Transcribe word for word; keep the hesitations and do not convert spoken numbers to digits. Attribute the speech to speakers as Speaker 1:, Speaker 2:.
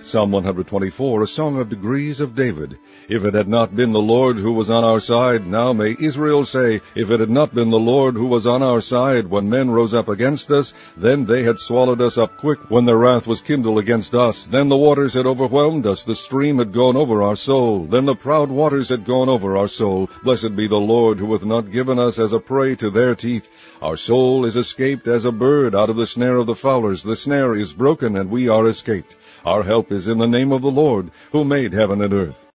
Speaker 1: Psalm one twenty-four, a song of degrees of David. If it had not been the Lord who was on our side, now may Israel say, if it had not been the Lord who was on our side, when men rose up against us, then they had swallowed us up quick, when their wrath was kindled against us. Then the waters had overwhelmed us, the stream had gone over our soul. Then the proud waters had gone over our soul. Blessed be the Lord, who hath not given us as a prey to their teeth. Our soul is escaped as a bird out of the snare of the fowlers. The snare is broken, and we are escaped. Our help is in the name of the Lord, who made heaven and earth.